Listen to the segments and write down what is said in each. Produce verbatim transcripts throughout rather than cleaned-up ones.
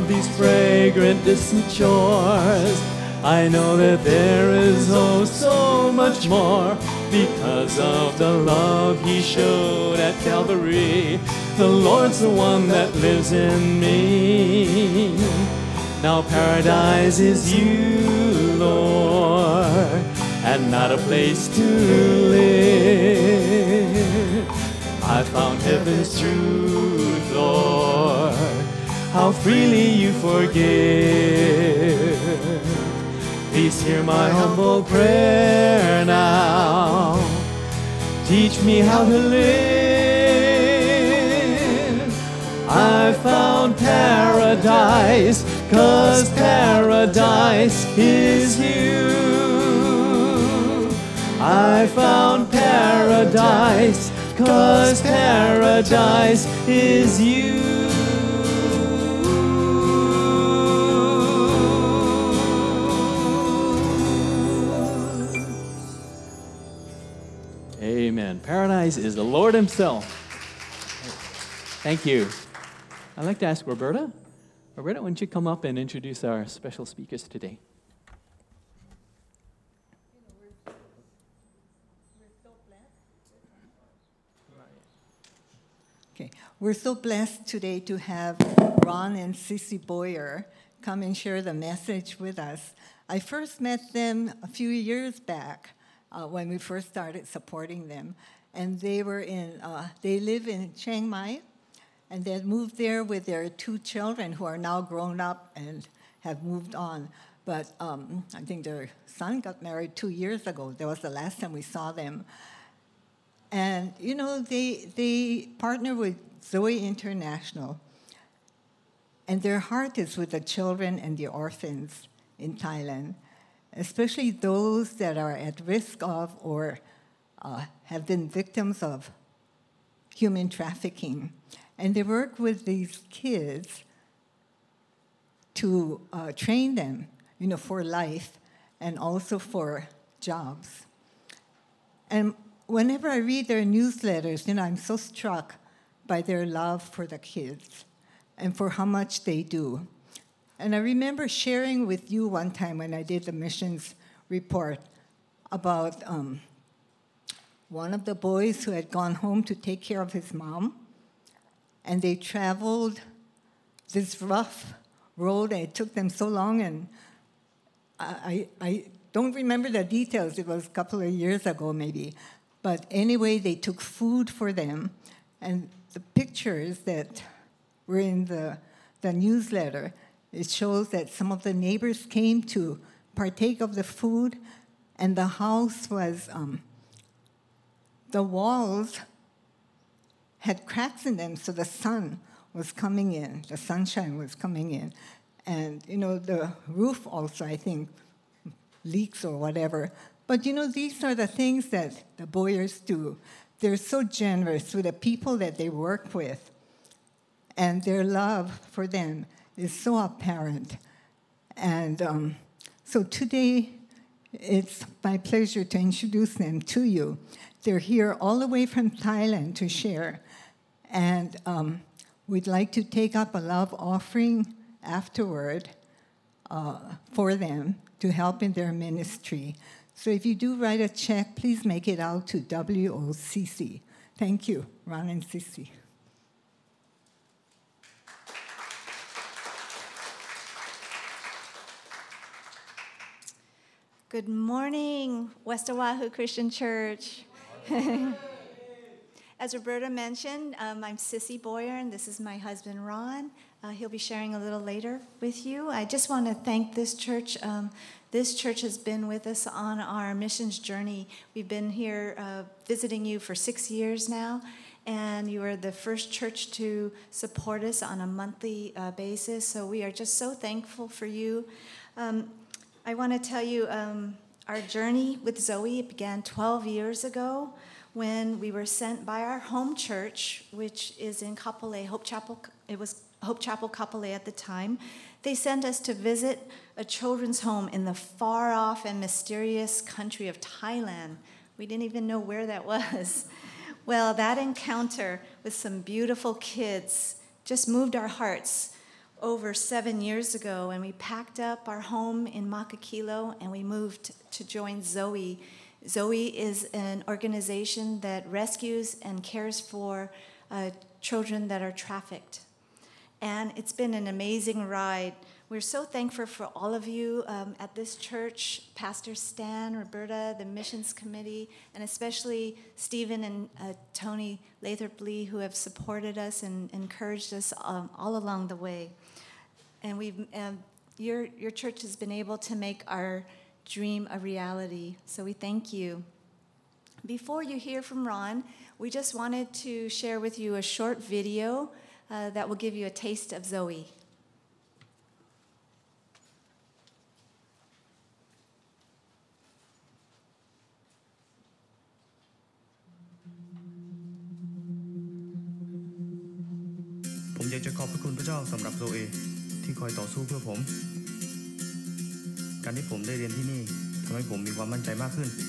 these fragrant distant shores. I know that there is oh so much more because of the love he showed at Calvary. The Lord's the one that lives in me. Now paradise is you, Lord, and not a place to live. I found heaven's truth, Lord, how freely you forgive. Please hear my humble prayer now. Teach me how to live. I found paradise, 'cause paradise is you. I found paradise, 'cause paradise is you. Amen. Paradise is the Lord himself. Thank you. I'd like to ask Roberta. Roberta, why don't you come up and introduce our special speakers today? Okay, we're so blessed today to have Ron and Sissy Boyer come and share the message with us. I first met them a few years back uh, when we first started supporting them, and they were in. Uh, they live in Chiang Mai, and they had moved there with their two children who are now grown up and have moved on. But um, I think their son got married two years ago. That was the last time we saw them. And, you know, they they partner with Zoe International, and their heart is with the children and the orphans in Thailand, especially those that are at risk of or uh, have been victims of human trafficking. And they work with these kids to uh, train them, you know, for life and also for jobs. And whenever I read their newsletters, you know, I'm so struck by their love for the kids and for how much they do. And I remember sharing with you one time when I did the missions report about um, one of the boys who had gone home to take care of his mom, and they traveled this rough road, and it took them so long, and I, I, I don't remember the details. It was a couple of years ago, maybe. But anyway, they took food for them, and the pictures that were in the, the newsletter, it shows that some of the neighbors came to partake of the food, and the house was, um, the walls had cracks in them, so the sun was coming in, the sunshine was coming in. And, you know, the roof also, I think, leaks or whatever. But, you know, these are the things that the Boyers do. They're so generous with the people that they work with, and their love for them is so apparent. And um, so today, it's my pleasure to introduce them to you. They're here all the way from Thailand to share, and um, we'd like to take up a love offering afterward uh, for them to help in their ministry. So if you do write a check, please make it out to W O C C. Thank you, Ron and Sissy. Good morning, West Oahu Christian Church. As Roberta mentioned, um, I'm Sissy Boyer, and this is my husband, Ron. Uh, he'll be sharing a little later with you. I just want to thank this church. Um, this church has been with us on our missions journey. We've been here uh, visiting you for six years now, and you are the first church to support us on a monthly uh, basis, so we are just so thankful for you. Um, I want to tell you um, our journey with Zoe began twelve years ago when we were sent by our home church, which is in Kapolei, Hope Chapel. It was Hope Chapel Kapolei at the time. They sent us to visit a children's home in the far-off and mysterious country of Thailand. We didn't even know where that was. Well, that encounter with some beautiful kids just moved our hearts. over seven years ago, and we packed up our home in Makakilo and we moved to join Zoe. Zoe is an organization that rescues and cares for uh, children that are trafficked. And it's been an amazing ride. We're so thankful for all of you um, at this church, Pastor Stan, Roberta, the missions committee, and especially Stephen and uh, Tony Lathrop-Lee, who have supported us and encouraged us um, all along the way. And we've um, your your church has been able to make our dream a reality. So we thank you. Before you hear from Ron, we just wanted to share with you a short video uh, that will give you a taste of Zoe. ผมอยากจะขอบพระคุณพระเจ้าสำหรับโซเอที่คอยต่อสู้เพื่อผมการที่ผมได้เรียนที่นี่ทำให้ผมมีความมั่นใจมากขึ้น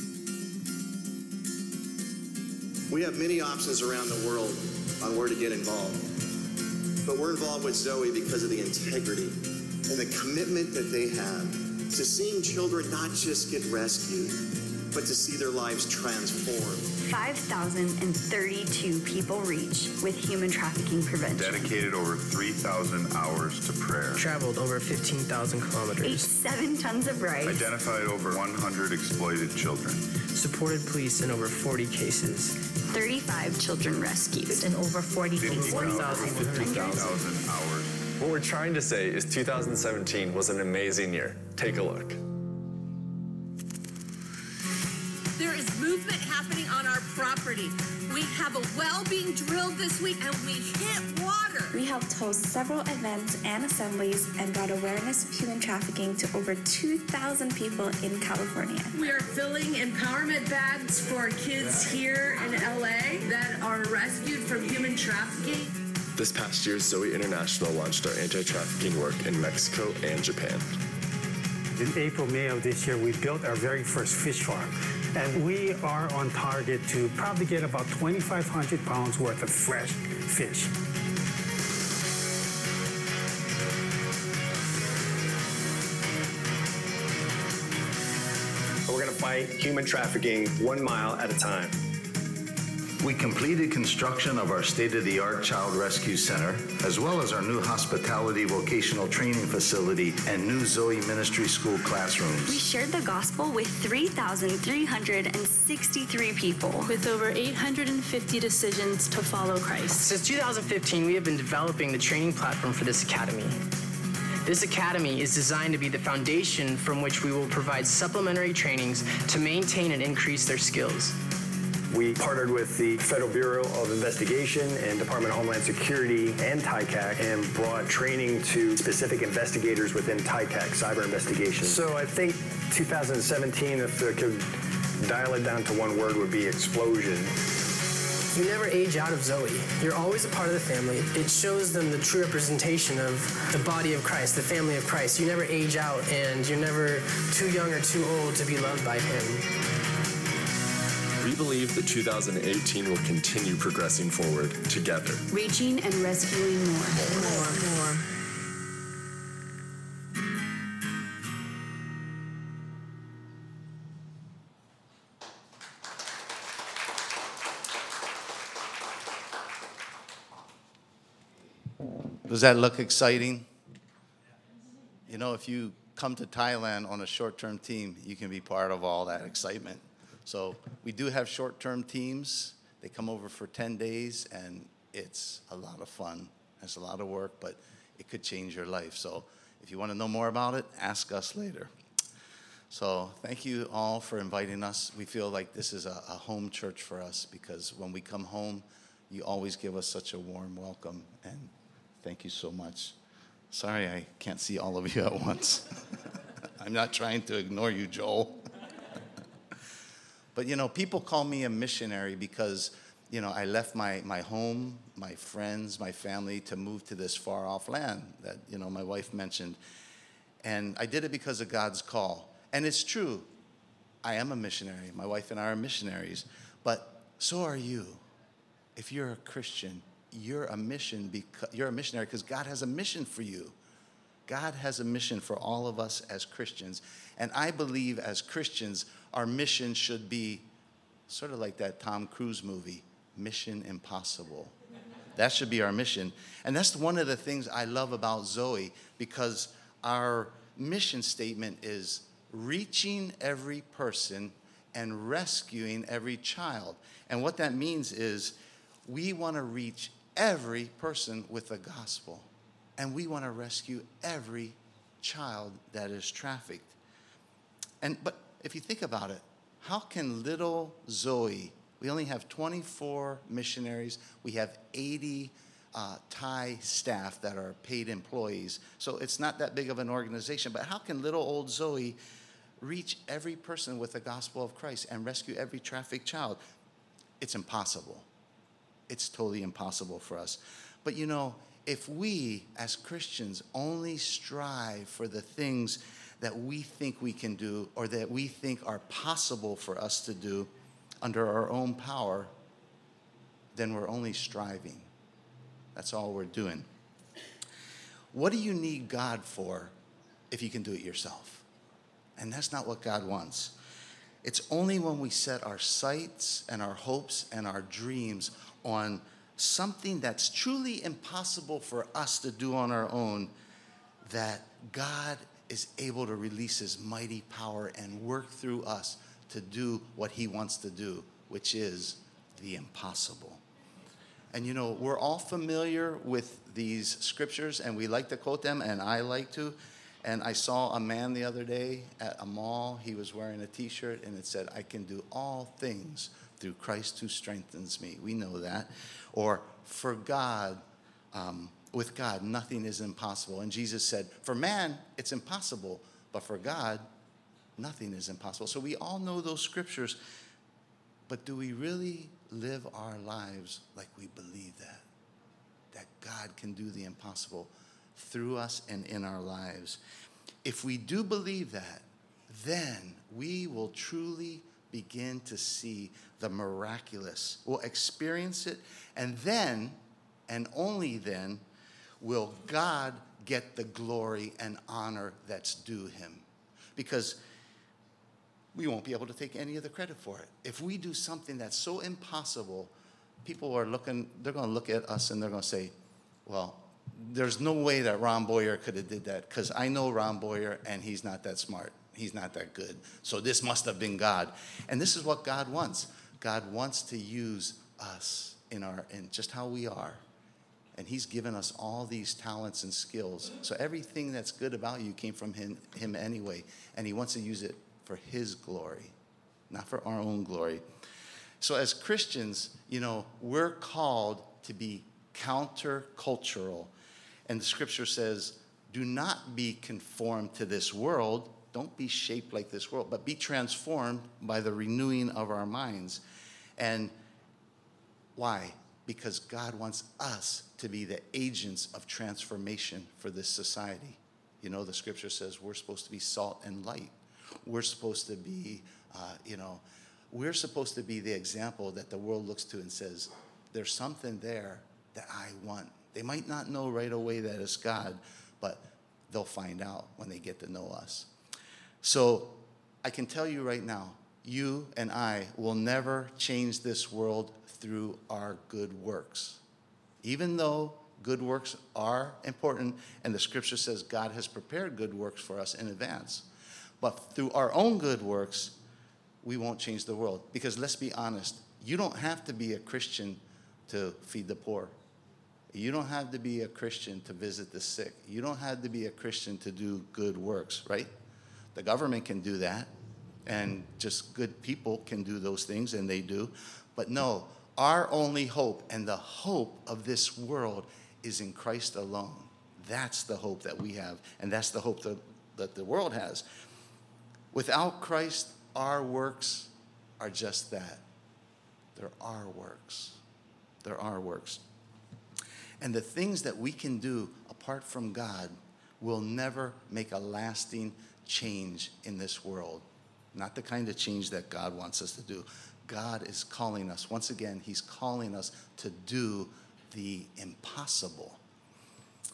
We have many options around the world on where to get involved, but we're involved with Zoe because of the integrity and the commitment that they have to seeing children not just get rescued, but to see their lives transformed. five thousand thirty-two people reach with human trafficking prevention. Dedicated over three thousand hours to prayer. Traveled over fifteen thousand kilometers. Ate seven tons of rice. Identified over one hundred exploited children. Supported police in over forty cases. thirty-five children rescued. In over forty cases. fifty thousand hours. What we're trying to say is two thousand seventeen was an amazing year. Take a look. There is movement happening on our property. We have a well being drilled this week and we hit water. We helped host several events and assemblies and brought awareness of human trafficking to over two thousand people in California. We are filling empowerment bags for kids here in L A that are rescued from human trafficking. This past year, Zoe International launched our anti-trafficking work in Mexico and Japan. In April, May of this year, we built our very first fish farm. And we are on target to probably get about twenty-five hundred pounds worth of fresh fish. We're going to fight human trafficking one mile at a time. We completed construction of our state-of-the-art Child Rescue Center, as well as our new hospitality vocational training facility and new Zoe Ministry School classrooms. We shared the gospel with three thousand three hundred sixty-three people. With over eight hundred fifty decisions to follow Christ. Since two thousand fifteen, we have been developing the training platform for this academy. This academy is designed to be the foundation from which we will provide supplementary trainings to maintain and increase their skills. We partnered with the Federal Bureau of Investigation and Department of Homeland Security and T I C A C and brought training to specific investigators within T I C A C, cyber investigation. So I think two thousand seventeen, if I could dial it down to one word, would be explosion. You never age out of Zoe. You're always a part of the family. It shows them the true representation of the body of Christ, the family of Christ. You never age out, and you're never too young or too old to be loved by Him. We believe that two thousand eighteen will continue progressing forward together. Reaching and rescuing more. More, more. Does that look exciting? You know, if you come to Thailand on a short-term team, you can be part of all that excitement. So we do have short-term teams. They come over for ten days, and it's a lot of fun. It's a lot of work, but it could change your life. So if you want to know more about it, ask us later. So thank you all for inviting us. We feel like this is a, a home church for us because when we come home, you always give us such a warm welcome, and thank you so much. Sorry I can't see all of you at once. I'm not trying to ignore you, Joel. But, you know, people call me a missionary because, you know, I left my, my home, my friends, my family to move to this far-off land that, you know, my wife mentioned. And I did it because of God's call. And it's true. I am a missionary. My wife and I are missionaries. But so are you. If you're a Christian, you're a mission because you're a missionary because God has a mission for you God has a mission for all of us as Christians. And I believe as Christians, our mission should be sort of like that Tom Cruise movie, Mission Impossible. That should be our mission. And that's one of the things I love about Zoe, because our mission statement is reaching every person and rescuing every child. And what that means is we want to reach every person with the gospel. And we want to rescue every child that is trafficked. And but if you think about it, how can little Zoe, we only have twenty-four missionaries, we have eighty uh, Thai staff that are paid employees, so it's not that big of an organization, but how can little old Zoe reach every person with the gospel of Christ and rescue every trafficked child? It's impossible. It's totally impossible for us. But you know, if we as Christians only strive for the things that we think we can do or that we think are possible for us to do under our own power, then we're only striving. That's all we're doing. What do you need God for if you can do it yourself? And that's not what God wants. It's only when we set our sights and our hopes and our dreams on something that's truly impossible for us to do on our own that God is able to release his mighty power and work through us to do what he wants to do, which is the impossible. And you know, we're all familiar with these scriptures and we like to quote them, and I like to. And I saw a man the other day at a mall. He was wearing a t-shirt and it said, "I can do all things through Christ who strengthens me." We know that. Or, for God, um, with God, nothing is impossible. And Jesus said, for man, it's impossible, but for God, nothing is impossible. So we all know those scriptures, but do we really live our lives like we believe that? That God can do the impossible through us and in our lives. If we do believe that, then we will truly begin to see the miraculous. We'll experience it, and then, and only then, will God get the glory and honor that's due him. Because we won't be able to take any of the credit for it. If we do something that's so impossible, people are looking, they're going to look at us and they're going to say, well, there's no way that Ron Boyer could have did that, because I know Ron Boyer and he's not that smart. He's not that good. So this must have been God. And this is what God wants. God wants to use us in our in just how we are. And he's given us all these talents and skills. So everything that's good about you came from him, him anyway. And he wants to use it for his glory, not for our own glory. So as Christians, you know, we're called to be countercultural. And the scripture says, do not be conformed to this world. Don't be shaped like this world, but be transformed by the renewing of our minds. And why? Because God wants us to be the agents of transformation for this society. You know, the scripture says we're supposed to be salt and light. We're supposed to be, uh, you know, we're supposed to be the example that the world looks to and says, there's something there that I want. They might not know right away that it's God, but they'll find out when they get to know us. So I can tell you right now, you and I will never change this world through our good works. Even though good works are important, and the scripture says God has prepared good works for us in advance. But through our own good works, we won't change the world. Because let's be honest, you don't have to be a Christian to feed the poor. You don't have to be a Christian to visit the sick. You don't have to be a Christian to do good works, right? The government can do that, and just good people can do those things, and they do. But no, our only hope and the hope of this world is in Christ alone. That's the hope that we have, and that's the hope that, that the world has. Without Christ, our works are just that. They're our works. They're our works. And the things that we can do apart from God will never make a lasting change in this world. Not the kind of change that God wants us to do. God is calling us, once again, he's calling us to do the impossible.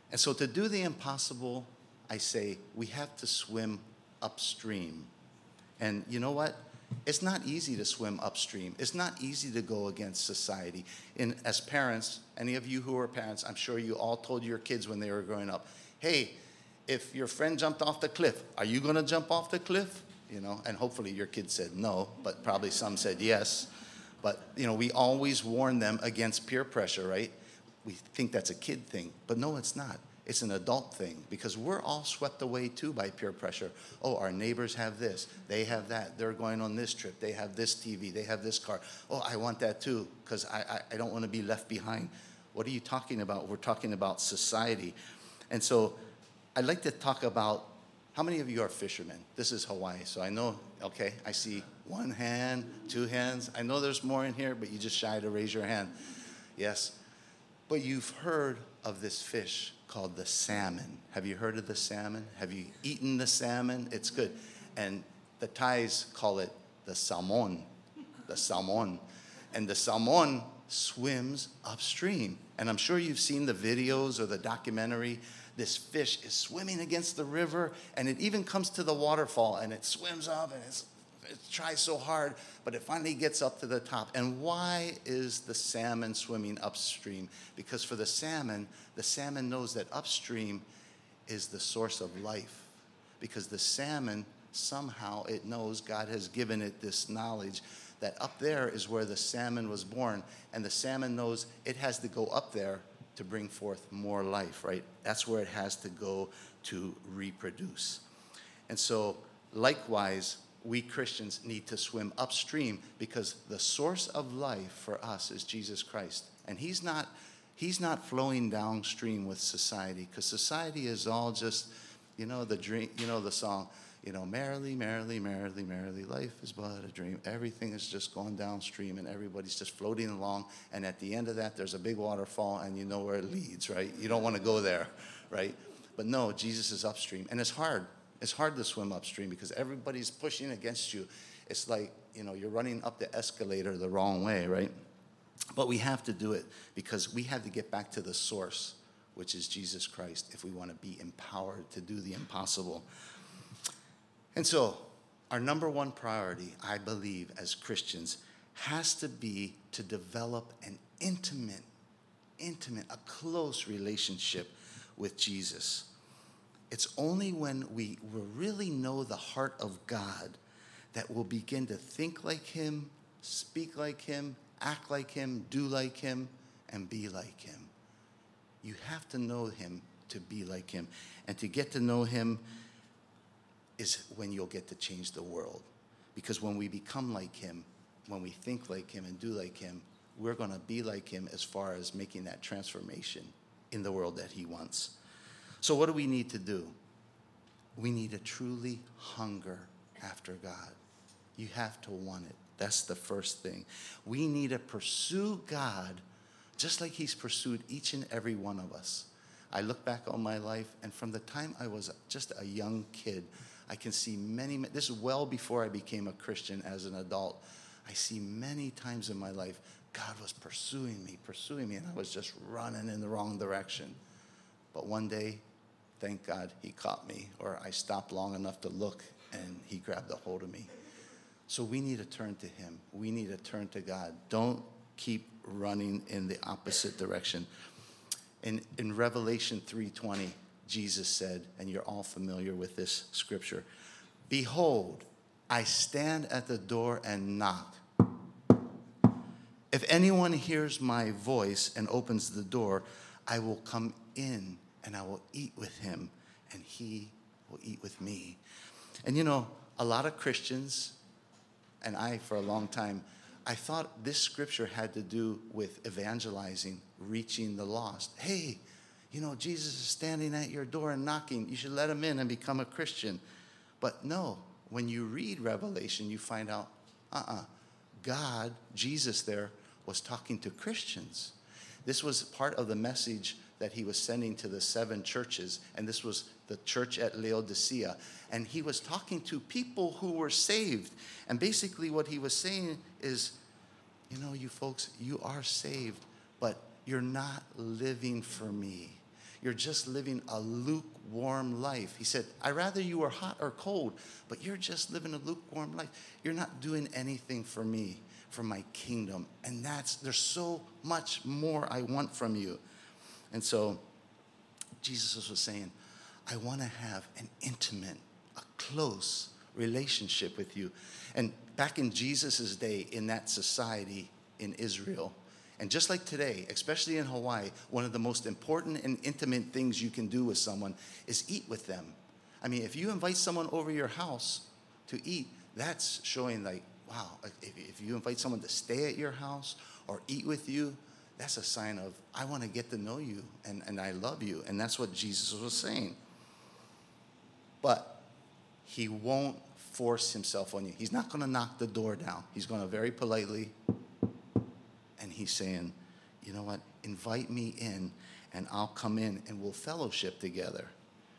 And so to do the impossible, I say we have to swim upstream. And you know what? It's not easy to swim upstream. It's not easy to go against society. And as parents, any of you who are parents, I'm sure you all told your kids when they were growing up, hey, if your friend jumped off the cliff, are you going to jump off the cliff? You know, and hopefully your kids said no, but probably some said yes. But, you know, we always warn them against peer pressure, right? We think that's a kid thing, but no, it's not. It's an adult thing because we're all swept away too by peer pressure. Oh, our neighbors have this, they have that, they're going on this trip, they have this T V, they have this car. Oh, I want that too because I, I, I don't want to be left behind. What are you talking about? We're talking about society. And so I'd like to talk about, how many of you are fishermen? This is Hawaii, so I know, okay, I see one hand, two hands. I know there's more in here, but you just shy to raise your hand. Yes. But you've heard of this fish called the salmon. Have you heard of the salmon? Have you eaten the salmon? It's good. And the Thais call it the salmon, the salmon. And the salmon swims upstream. And I'm sure you've seen the videos or the documentary. This fish is swimming against the river, and it even comes to the waterfall, and it swims up, and it's, it tries so hard, but it finally gets up to the top. And why is the salmon swimming upstream? Because for the salmon, the salmon knows that upstream is the source of life. Because the salmon, somehow it knows, God has given it this knowledge, that up there is where the salmon was born, and the salmon knows it has to go up there to bring forth more life, right? That's where it has to go to reproduce. And so, likewise, we Christians need to swim upstream because the source of life for us is Jesus Christ. And he's not, he's not flowing downstream with society, because society is all just, you know, the dream, you know, the song, you know, merrily, merrily, merrily, merrily, life is but a dream. Everything is just going downstream and everybody's just floating along. And at the end of that, there's a big waterfall and you know where it leads, right? You don't want to go there, right? But no, Jesus is upstream. And it's hard. It's hard to swim upstream because everybody's pushing against you. It's like, you know, you're running up the escalator the wrong way, right? But we have to do it because we have to get back to the source, which is Jesus Christ, if we want to be empowered to do the impossible. And so, our number one priority, I believe, as Christians, has to be to develop an intimate, intimate, a close relationship with Jesus. It's only when we will really know the heart of God that we'll begin to think like him, speak like him, act like him, do like him, and be like him. You have to know him to be like him. And to get to know him is when you'll get to change the world. Because when we become like him, when we think like him and do like him, we're going to be like him as far as making that transformation in the world that he wants. So what do we need to do? We need to truly hunger after God. You have to want it. That's the first thing. We need to pursue God just like he's pursued each and every one of us. I look back on my life, and from the time I was just a young kid, I can see many, this is well before I became a Christian as an adult. I see many times in my life, God was pursuing me, pursuing me, and I was just running in the wrong direction. But one day, thank God, he caught me, or I stopped long enough to look, and he grabbed a hold of me. So we need to turn to him. We need to turn to God. Don't keep running in the opposite direction. In, in Revelation three twenty, Jesus said, and you're all familiar with this scripture, "Behold, I stand at the door and knock. If anyone hears my voice and opens the door, I will come in and I will eat with him and he will eat with me." And you know, a lot of Christians, and I for a long time, I thought this scripture had to do with evangelizing, reaching the lost. Hey, you know, Jesus is standing at your door and knocking. You should let him in and become a Christian. But no, when you read Revelation, you find out, uh-uh, God, Jesus there, was talking to Christians. This was part of the message that he was sending to the seven churches, and this was the church at Laodicea. And he was talking to people who were saved. And basically what he was saying is, you know, you folks, you are saved, but you're not living for me. you're just living a lukewarm life. He said, I'd rather you were hot or cold, but you're just living a lukewarm life. You're not doing anything for me, for my kingdom. And that's, there's so much more I want from you. And so Jesus was saying, I want to have an intimate, a close relationship with you. And back in Jesus' day, in that society in Israel, and just like today, especially in Hawaii, one of the most important and intimate things you can do with someone is eat with them. I mean, if you invite someone over your house to eat, that's showing like, wow, if, if you invite someone to stay at your house or eat with you, that's a sign of, I want to get to know you and, and I love you. And that's what Jesus was saying. But he won't force himself on you. He's not going to knock the door down. He's going to very politely, and he's saying, you know what, invite me in and I'll come in and we'll fellowship together.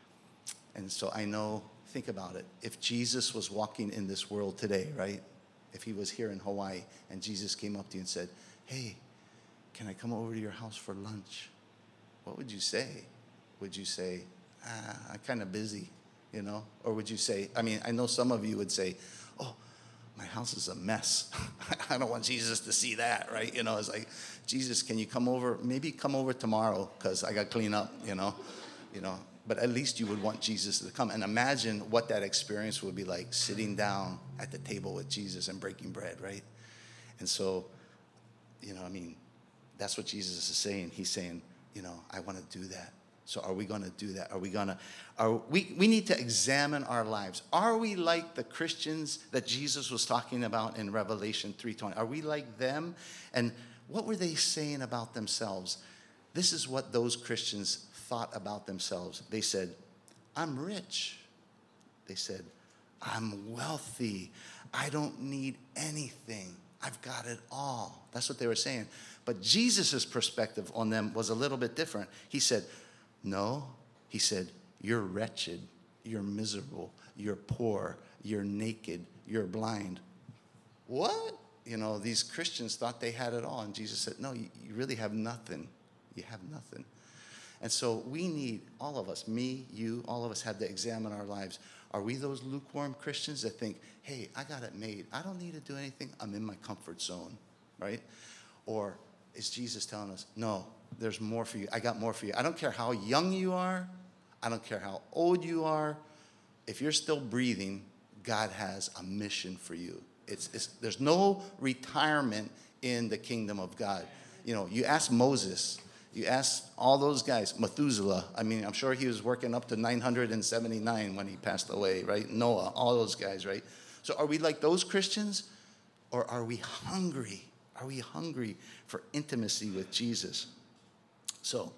And so I know, think about it. If Jesus was walking in this world today, right? If he was here in Hawaii and Jesus came up to you and said, hey, can I come over to your house for lunch? What would you say? Would you say, ah, I'm kind of busy, you know? Or would you say, I mean, I know some of you would say, oh, my house is a mess. I don't want Jesus to see that, right? You know, it's like, Jesus, can you come over? Maybe come over tomorrow because I got to clean up, you know? You know, but at least you would want Jesus to come. And imagine what that experience would be like, sitting down at the table with Jesus and breaking bread, right? And so, you know, I mean, that's what Jesus is saying. He's saying, you know, I want to do that. So are we going to do that? Are we going to, are we, we need to examine our lives. Are we like the Christians that Jesus was talking about in Revelation three twenty? Are we like them? And what were they saying about themselves? This is what those Christians thought about themselves. They said, I'm rich. They said, I'm wealthy. I don't need anything. I've got it all. That's what they were saying. But Jesus' perspective on them was a little bit different. He said, no. He said, you're wretched. You're miserable. You're poor. You're naked. You're blind. What? You know, these Christians thought they had it all. And Jesus said, no, you, you really have nothing. You have nothing. And so we need, all of us, me, you, all of us have to examine our lives. Are we those lukewarm Christians that think, hey, I got it made. I don't need to do anything. I'm in my comfort zone, right? Or is Jesus telling us, no, there's more for you. I got more for you. I don't care how young you are. I don't care how old you are. If you're still breathing, God has a mission for you. It's, it's, there's no retirement in the kingdom of God. You know, you ask Moses, you ask all those guys, Methuselah, I mean, I'm sure he was working up to nine hundred seventy-nine when he passed away, right? Noah, all those guys, right? So are we like those Christians? Or are we hungry? Are we hungry for intimacy with Jesus? So,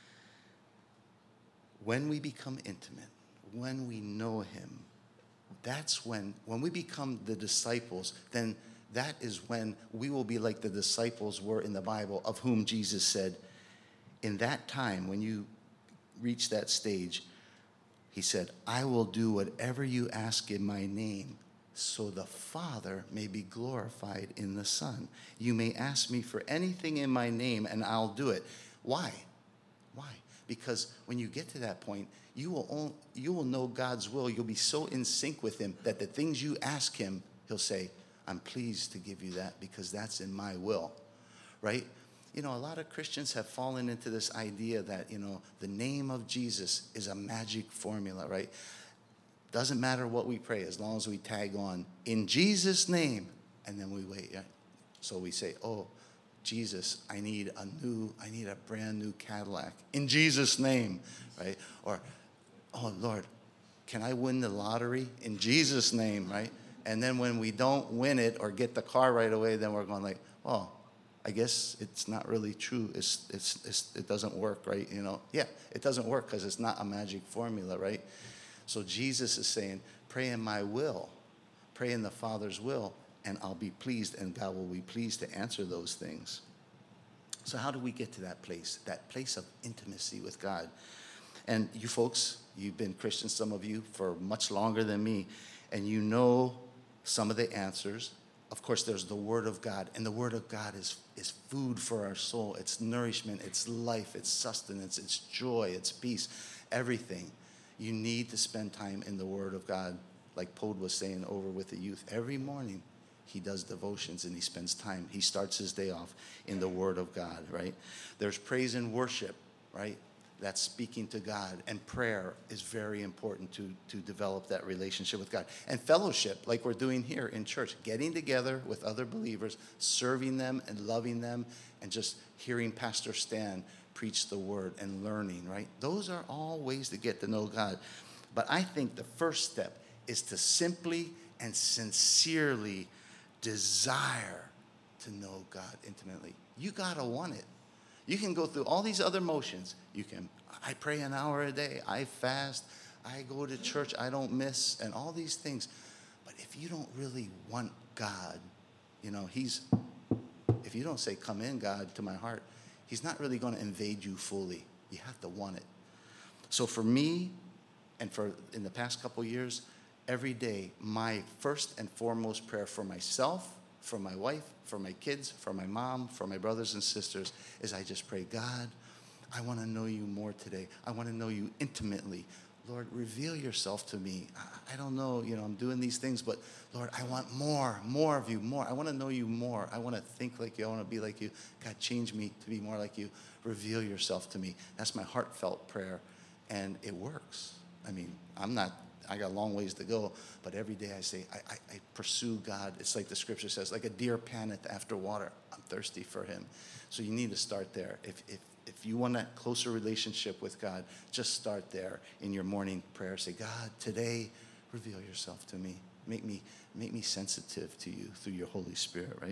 when we become intimate, when we know him, that's when, when we become the disciples, then that is when we will be like the disciples were in the Bible, of whom Jesus said, in that time, when you reach that stage, he said, I will do whatever you ask in my name, so the Father may be glorified in the Son. You may ask me for anything in my name, and I'll do it. Why? Why? Because when you get to that point, you will, own, you will know God's will. You'll be so in sync with him that the things you ask him, he'll say, I'm pleased to give you that because that's in my will, right? You know, a lot of Christians have fallen into this idea that, you know, the name of Jesus is a magic formula, right? Doesn't matter what we pray as long as we tag on, in Jesus' name, and then we wait. Right? So we say, oh, Jesus, I need a new, I need a brand new Cadillac. In Jesus' name, right? Or, oh, Lord, can I win the lottery? In Jesus' name, right? And then when we don't win it or get the car right away, then we're going like, oh, I guess it's not really true. It's, it's, it's, it doesn't work, right? You know, yeah, it doesn't work because it's not a magic formula, right? So Jesus is saying, pray in my will, pray in the Father's will, and I'll be pleased, and God will be pleased to answer those things. So how do we get to that place, that place of intimacy with God? And you folks, you've been Christians, some of you, for much longer than me, and you know some of the answers. of course, there's the Word of God. And the Word of God is, is food for our soul. It's nourishment, it's life, it's sustenance, it's joy, it's peace, everything. You need to spend time in the Word of God, like Pod was saying over with the youth. Every morning, he does devotions and he spends time. He starts his day off in the Word of God, right? There's praise and worship, right? That's speaking to God. And prayer is very important to, to develop that relationship with God. And fellowship, like we're doing here in church, getting together with other believers, serving them and loving them, and just hearing Pastor Stan preach the Word and learning, right? Those are all ways to get to know God. But I think the first step is to simply and sincerely desire to know God intimately. You gotta want it. You can go through all these other motions. You can, I pray an hour a day, I fast, I go to church, I don't miss, and all these things. But if you don't really want God, you know, he's, if you don't say, come in, God, to my heart, he's not really going to invade you fully. You have to want it. So for me, and for in the past couple years, every day, my first and foremost prayer for myself, for my wife, for my kids, for my mom, for my brothers and sisters, is I just pray, God, I want to know you more today. I want to know you intimately. Lord, reveal yourself to me. I don't know, you know, I'm doing these things, but Lord, I want more, more of you, more. I want to know you more. I want to think like you. I want to be like you. God, change me to be more like you. Reveal yourself to me. That's my heartfelt prayer, and it works. I mean, I'm not, I got a long ways to go, but every day I say, I, I, I pursue God. It's like the scripture says, like a deer panteth after water. I'm thirsty for him. So you need to start there. If, if, if you want a closer relationship with God, just start there in your morning prayer. Say, God, today, reveal yourself to me. Make me, make me sensitive to you through your Holy Spirit, right?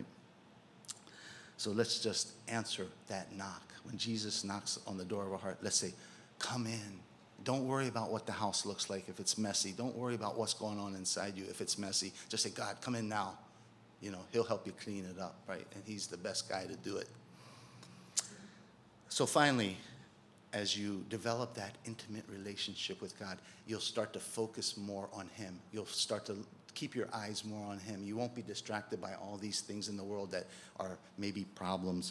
So let's just answer that knock. When Jesus knocks on the door of our heart, let's say, come in. Don't worry about what the house looks like if it's messy. Don't worry about what's going on inside you if it's messy. Just say, God, come in now. You know, he'll help you clean it up, right? And he's the best guy to do it. So finally, as you develop that intimate relationship with God, you'll start to focus more on him. You'll start to keep your eyes more on him. You won't be distracted by all these things in the world that are maybe problems.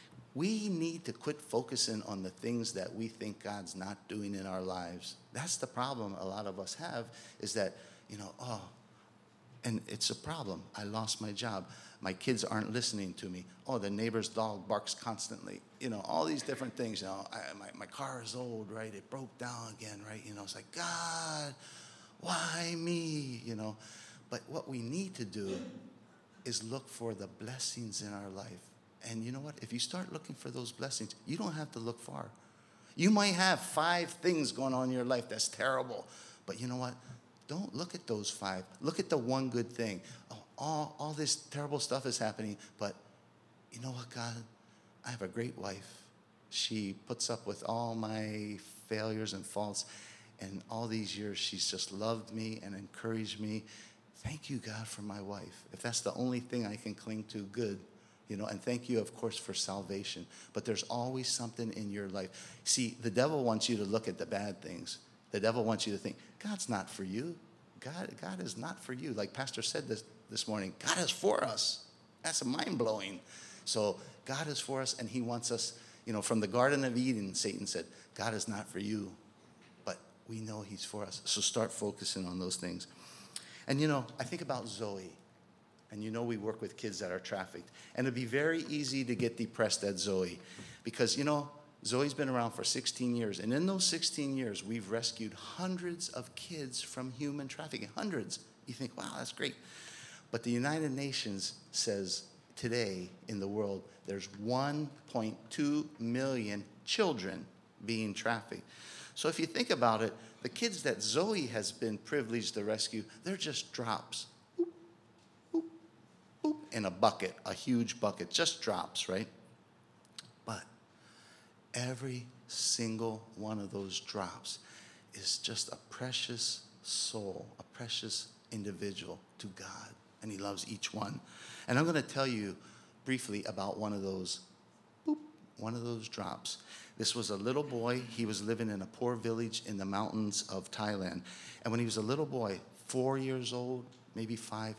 We need to quit focusing on the things that we think God's not doing in our lives. That's the problem a lot of us have, is that, you know, oh, and it's a problem. I lost my job. My kids aren't listening to me. Oh, the neighbor's dog barks constantly. You know, all these different things. You know, I, my, my car is old, right? It broke down again, right? You know, it's like, God, why me? You know, but what we need to do is look for the blessings in our life. And you know what? If you start looking for those blessings, you don't have to look far. You might have five things going on in your life that's terrible. But you know what? Don't look at those five. Look at the one good thing. Oh, all, all this terrible stuff is happening. But you know what, God? I have a great wife. She puts up with all my failures and faults. And all these years, she's just loved me and encouraged me. Thank you, God, for my wife. If that's the only thing I can cling to, good. You know, and thank you, of course, for salvation. But there's always something in your life. See, the devil wants you to look at the bad things. The devil wants you to think, God's not for you. God, God is not for you. Like Pastor said this, this morning, God is for us. That's mind-blowing. So God is for us, and he wants us, you know, from the Garden of Eden, Satan said, God is not for you. But we know he's for us. So start focusing on those things. And, you know, I think about Zoe. And you know we work with kids that are trafficked. And it'd be very easy to get depressed at Zoe. Because, you know, Zoe's been around for sixteen years. And in those sixteen years, we've rescued hundreds of kids from human trafficking. Hundreds. You think, wow, that's great. But the United Nations says today in the world, there's one point two million children being trafficked. So if you think about it, the kids that Zoe has been privileged to rescue, they're just drops. In a bucket, a huge bucket, just drops, right? But every single one of those drops is just a precious soul, a precious individual to God, and he loves each one. And I'm going to tell you briefly about one of those, boop, one of those drops. This was a little boy. He was living in a poor village in the mountains of Thailand. And when he was a little boy, four years old, maybe five,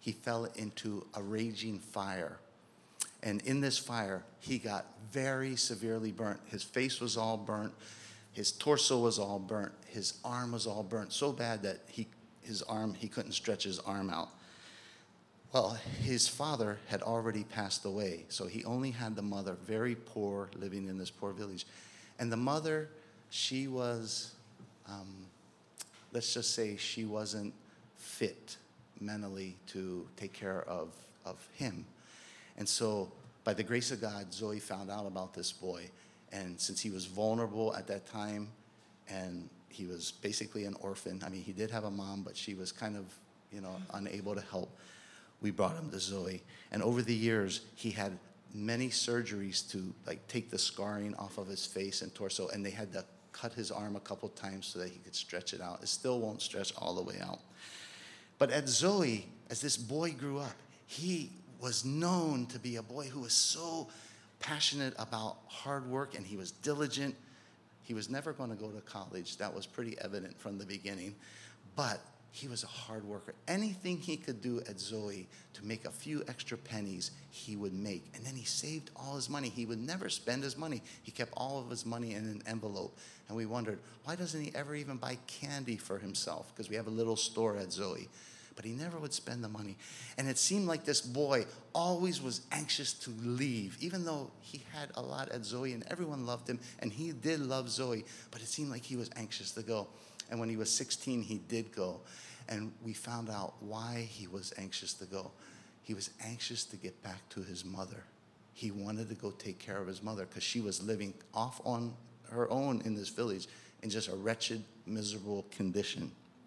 he fell into a raging fire. And in this fire, he got very severely burnt. His face was all burnt. His torso was all burnt. His arm was all burnt, so bad that he, his arm, he couldn't stretch his arm out. Well, his father had already passed away, so he only had the mother, very poor, living in this poor village. And the mother, she was, um, let's just say she wasn't fit mentally to take care of, of him. And so, by the grace of God, Zoe found out about this boy. And since he was vulnerable at that time, and he was basically an orphan, I mean, he did have a mom, but she was kind of, you know, unable to help, we brought him to Zoe. And over the years, he had many surgeries to, like, take the scarring off of his face and torso, and they had to cut his arm a couple times so that he could stretch it out. It still won't stretch all the way out. But at Zoe, as this boy grew up, he was known to be a boy who was so passionate about hard work, and he was diligent. He was never going to go to college. That was pretty evident from the beginning. But he was a hard worker. Anything he could do at Zoe to make a few extra pennies, he would make. And then he saved all his money. He would never spend his money. He kept all of his money in an envelope. And we wondered, why doesn't he ever even buy candy for himself? Because we have a little store at Zoe. But he never would spend the money. And it seemed like this boy always was anxious to leave, even though he had a lot at Zoe and everyone loved him, and he did love Zoe, but it seemed like he was anxious to go. And when he was sixteen, he did go. And we found out why he was anxious to go. He was anxious to get back to his mother. He wanted to go take care of his mother because she was living off on her own in this village in just a wretched, miserable condition.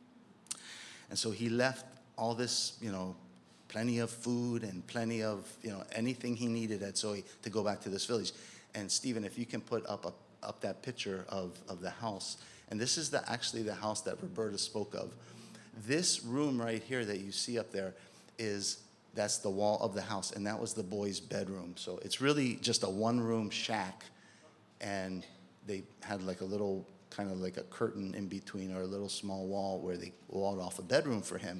And so he left all this, you know, plenty of food and plenty of, you know, anything he needed at Zoe to go back to this village. And Stephen, if you can put up a, up that picture of, of the house. And this is the actually the house that Roberta spoke of. This room right here that you see up there is, that's the wall of the house, and that was the boy's bedroom. So it's really just a one-room shack, and they had like a little, kind of like a curtain in between, or a little small wall where they walled off a bedroom for him.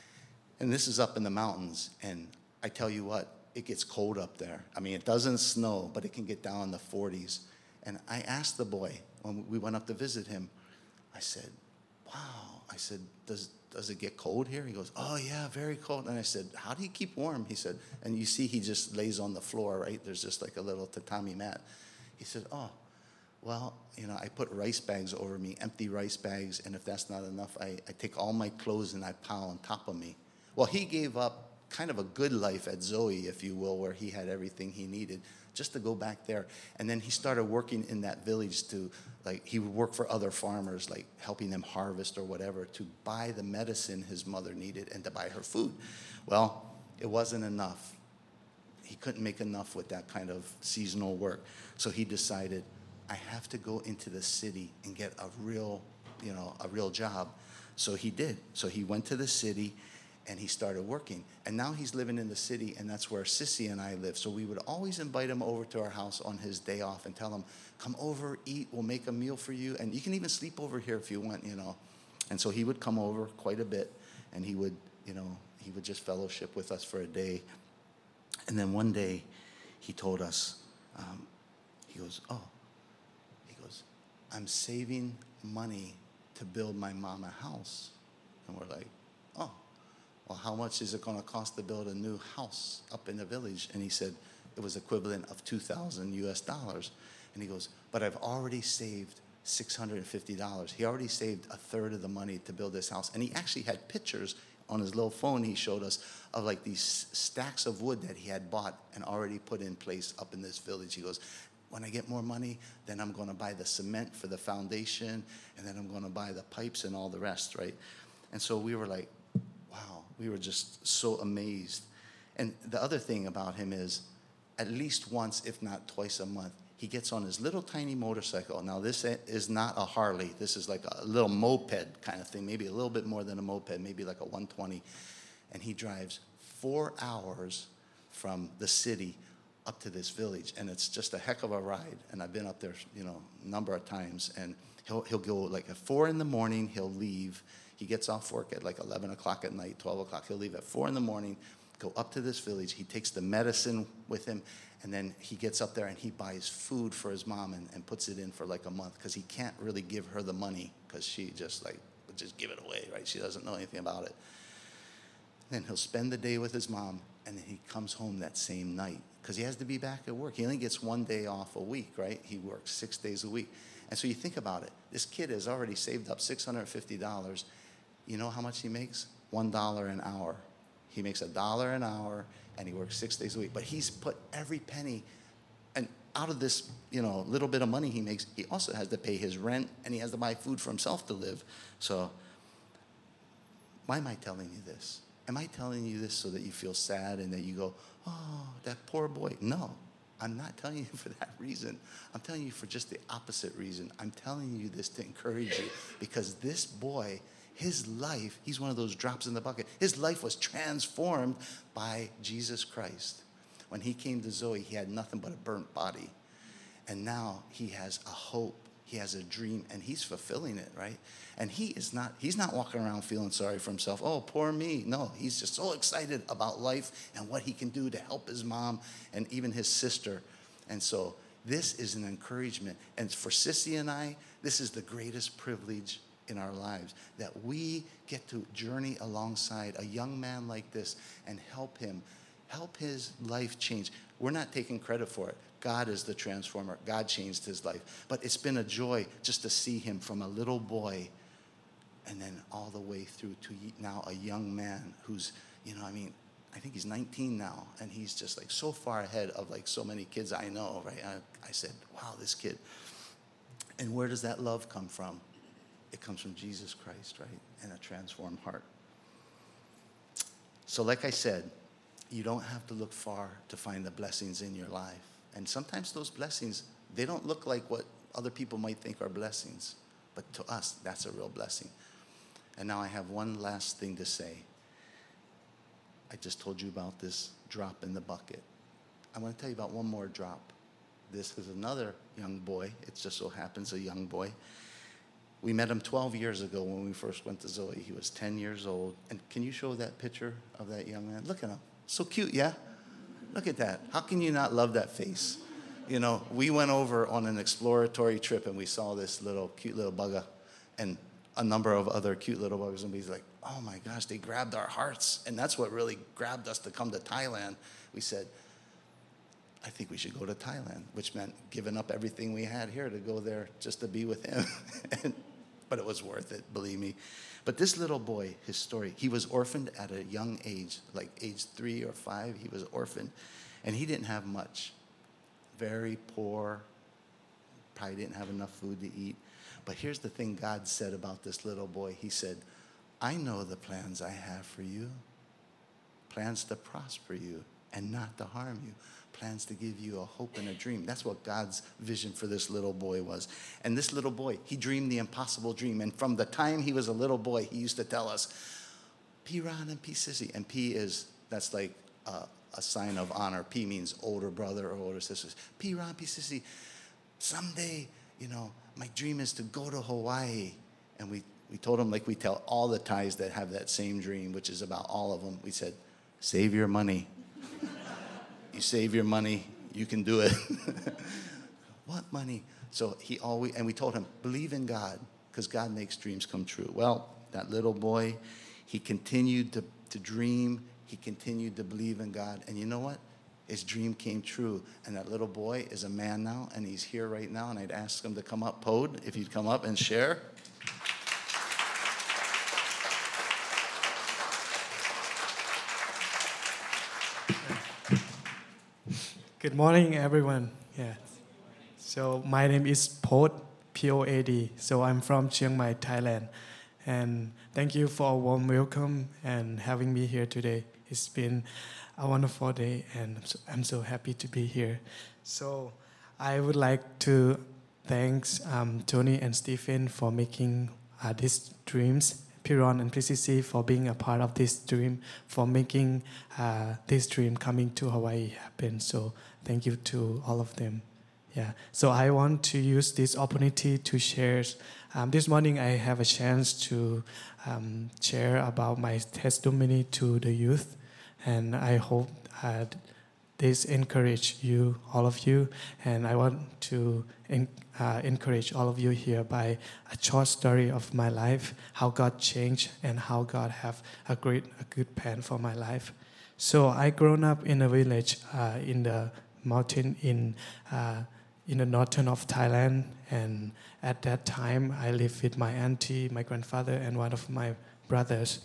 And this is up in the mountains, and I tell you what, it gets cold up there. I mean, it doesn't snow, but it can get down in the forties. And I asked the boy, when we went up to visit him, I said, wow, I said, does does it get cold here? He goes, oh yeah, very cold. And I said, how do you keep warm? He said, and you see he just lays on the floor, right? There's just like a little tatami mat. He said, oh, well, you know, I put rice bags over me, empty rice bags, and if that's not enough, I, I take all my clothes and I pile on top of me. Well, he gave up kind of a good life at Zoe, if you will, where he had everything he needed, just to go back there. And then he started working in that village to, like, he would work for other farmers, like helping them harvest or whatever, to buy the medicine his mother needed and to buy her food. Well, it wasn't enough. He couldn't make enough with that kind of seasonal work. So he decided, I have to go into the city and get a real, you know, a real job. So he did. So he went to the city and he started working. And now he's living in the city, and that's where Sissy and I live. So we would always invite him over to our house on his day off and tell him, come over, eat, we'll make a meal for you, and you can even sleep over here if you want, you know. And so he would come over quite a bit, and he would, you know, he would just fellowship with us for a day. And then one day, he told us, um, he goes, oh, he goes, I'm saving money to build my mom a house. And we're like, oh. Well, how much is it going to cost to build a new house up in the village? And he said it was equivalent of two thousand U S dollars. And he goes, but I've already saved six hundred fifty dollars. He already saved a third of the money to build this house. And he actually had pictures on his little phone he showed us of like these stacks of wood that he had bought and already put in place up in this village. He goes, when I get more money, then I'm going to buy the cement for the foundation, and then I'm going to buy the pipes and all the rest, right? And so we were like, wow, we were just so amazed. And the other thing about him is, at least once, if not twice a month, he gets on his little tiny motorcycle. Now, this is not a Harley. This is like a little moped kind of thing, maybe a little bit more than a moped, maybe like a one twenty. And he drives four hours from the city up to this village. And it's just a heck of a ride. And I've been up there, you know, a number of times. And He'll, he'll go like at four in the morning, he'll leave. He gets off work at like eleven o'clock at night, twelve o'clock. He'll leave at four in the morning, go up to this village. He takes the medicine with him, and then he gets up there and he buys food for his mom and, and puts it in for like a month because he can't really give her the money because she just like, would just give it away, right? She doesn't know anything about it. Then he'll spend the day with his mom, and then he comes home that same night because he has to be back at work. He only gets one day off a week, right? He works six days a week. And so you think about it. This kid has already saved up six hundred fifty dollars. You know how much he makes? one dollar an hour. He makes a dollar an hour, and he works six days a week. But he's put every penny, and out of this, you know, little bit of money he makes, he also has to pay his rent, and he has to buy food for himself to live. So why am I telling you this? Am I telling you this so that you feel sad and that you go, oh, that poor boy? No, I'm not telling you for that reason. I'm telling you for just the opposite reason. I'm telling you this to encourage you because this boy, his life, he's one of those drops in the bucket. His life was transformed by Jesus Christ. When he came to Zoe, he had nothing but a burnt body. And now he has a hope. He has a dream, and he's fulfilling it, right? And he is not, he's not walking around feeling sorry for himself. Oh, poor me. No, he's just so excited about life and what he can do to help his mom and even his sister. And so this is an encouragement. And for Sissy and I, this is the greatest privilege in our lives, that we get to journey alongside a young man like this and help him, help his life change. We're not taking credit for it. God is the transformer. God changed his life. But it's been a joy just to see him from a little boy and then all the way through to now a young man who's, you know, I mean, I think he's nineteen now, and he's just like so far ahead of like so many kids I know, right? I, I said, wow, this kid. And where does that love come from? It comes from Jesus Christ, right? And a transformed heart. So like I said, you don't have to look far to find the blessings in your life. And sometimes those blessings, they don't look like what other people might think are blessings. But to us, that's a real blessing. And now I have one last thing to say. I just told you about this drop in the bucket. I want to tell you about one more drop. This is another young boy. It just so happens a young boy. We met him twelve years ago when we first went to Zoe. He was ten years old. And can you show that picture of that young man? Look at him. So cute, yeah? Look at that. How can you not love that face? You know, we went over on an exploratory trip, and we saw this little cute little bugger and a number of other cute little buggers. And we was like, oh, my gosh, they grabbed our hearts. And that's what really grabbed us to come to Thailand. We said, I think we should go to Thailand, which meant giving up everything we had here to go there just to be with him. and, but it was worth it, believe me. But this little boy, his story, he was orphaned at a young age, like age three or five. He was orphaned, and he didn't have much. Very poor, probably didn't have enough food to eat. But here's the thing God said about this little boy. He said, I know the plans I have for you, plans to prosper you and not to harm you, plans to give you a hope and a dream. That's what God's vision for this little boy was. And this little boy, he dreamed the impossible dream. And from the time he was a little boy, he used to tell us, P. Ron and P. Sissy. And P is, that's like uh, a sign of honor. P means older brother or older sisters. P. Ron, P. Sissy, someday, you know, my dream is to go to Hawaii. And we, we told him, like we tell all the Thais that have that same dream, which is about all of them, we said, save your money. You save your money, you can do it. What money? So he always, and we told him, believe in God, because God makes dreams come true. Well, that little boy, he continued to, to dream. He continued to believe in God. And you know what? His dream came true. And that little boy is a man now, and he's here right now. And I'd ask him to come up, Pod, if you'd come up and share. Good morning, everyone. Yeah. So my name is Pod, P O A D. So I'm from Chiang Mai, Thailand. And thank you for a warm welcome and having me here today. It's been a wonderful day, and I'm so, I'm so happy to be here. So I would like to thank um, Tony and Stephen for making uh, these dreams. Piron and P C C for being a part of this dream, for making uh, this dream coming to Hawaii happen. So thank you to all of them. Yeah. So I want to use this opportunity to share um, this morning I have a chance to um, share about my testimony to the youth, and I hope uh, this encourage you, all of you, and I want to en- uh, encourage all of you here by a short story of my life, how God changed and how God have a great, a good plan for my life. So I grown up in a village uh, in the mountain in uh, in the northern of Thailand, and at that time I lived with my auntie, my grandfather, and one of my brothers.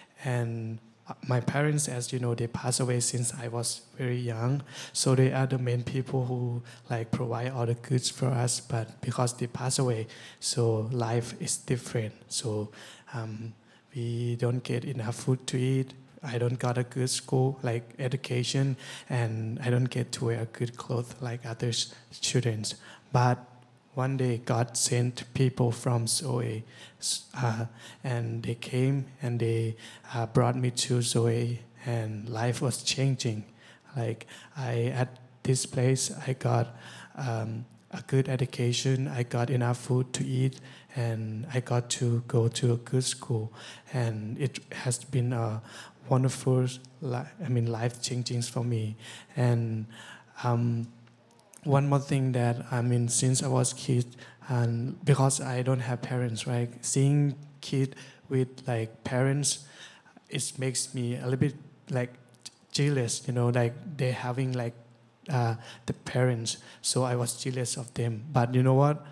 And my parents, as you know, they passed away since I was very young. So they are the main people who like provide all the goods for us. But because they passed away, so life is different. So um, we don't get enough food to eat. I don't got a good school, like education, and I don't get to wear good clothes like other students. But one day God sent people from Zoe, uh, and they came and they uh, brought me to Zoe, and life was changing. Like I at this place, I got um, a good education. I got enough food to eat, and I got to go to a good school. And it has been a wonderful, I mean, life changing for me. And um, one more thing that I mean, since I was a kid, and because I don't have parents, right? Seeing kid with like parents, it makes me a little bit like jealous, you know, like they having like uh, the parents. So I was jealous of them. But you know what?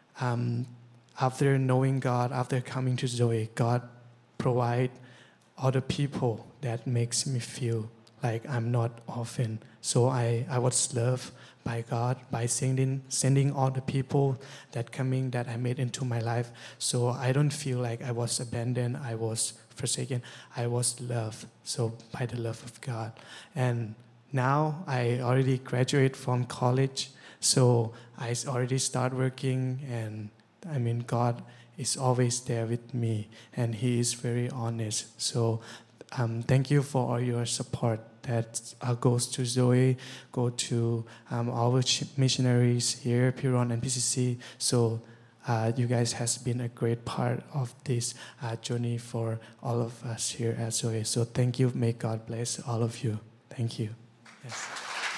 Um, after knowing God, after coming to Zoe, God provide other people that makes me feel like I'm not orphan. So I, I was loved by God by sending sending all the people that coming that I made into my life. So I don't feel like I was abandoned, I was forsaken. I was loved, so by the love of God. And now I already graduate from college, so I already start working, and I mean God is always there with me, and He is very honest. So um, thank you for all your support that uh, goes to Zoe, go to um, all the missionaries here, Piron and P C C. So uh, you guys has been a great part of this uh, journey for all of us here at Zoe. So thank you. May God bless all of you. Thank you. Yes.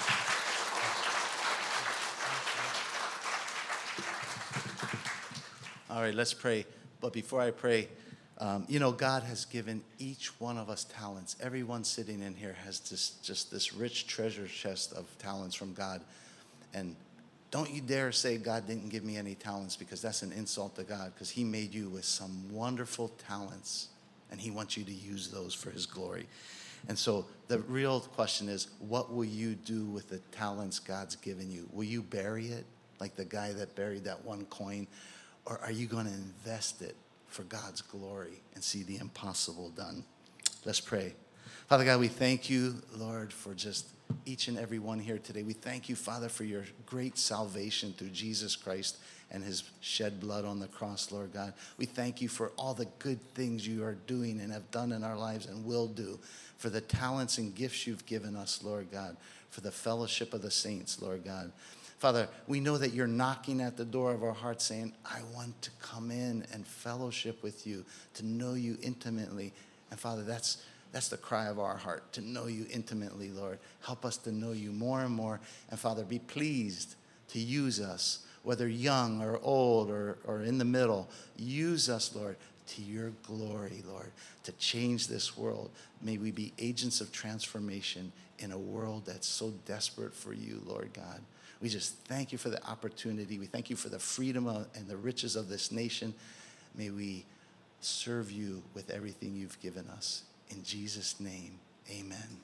All right, let's pray. But before I pray, um, you know, God has given each one of us talents. Everyone sitting in here has this, just this rich treasure chest of talents from God. And don't you dare say God didn't give me any talents, because that's an insult to God, because He made you with some wonderful talents, and He wants you to use those for His glory. And so the real question is, what will you do with the talents God's given you? Will you bury it like the guy that buried that one coin? Or are you going to invest it for God's glory and see the impossible done? Let's pray. Father God, we thank you, Lord, for just each and every one here today. We thank you, Father, for your great salvation through Jesus Christ and His shed blood on the cross, Lord God. We thank you for all the good things you are doing and have done in our lives and will do, for the talents and gifts you've given us, Lord God, for the fellowship of the saints, Lord God. Father, we know that you're knocking at the door of our hearts saying, I want to come in and fellowship with you, to know you intimately. And Father, that's that's the cry of our heart, to know you intimately, Lord. Help us to know you more and more. And Father, be pleased to use us, whether young or old or, or in the middle. Use us, Lord, to your glory, Lord, to change this world. May we be agents of transformation in a world that's so desperate for you, Lord God. We just thank you for the opportunity. We thank you for the freedom of, and the riches of this nation. May we serve you with everything you've given us. In Jesus' name, amen.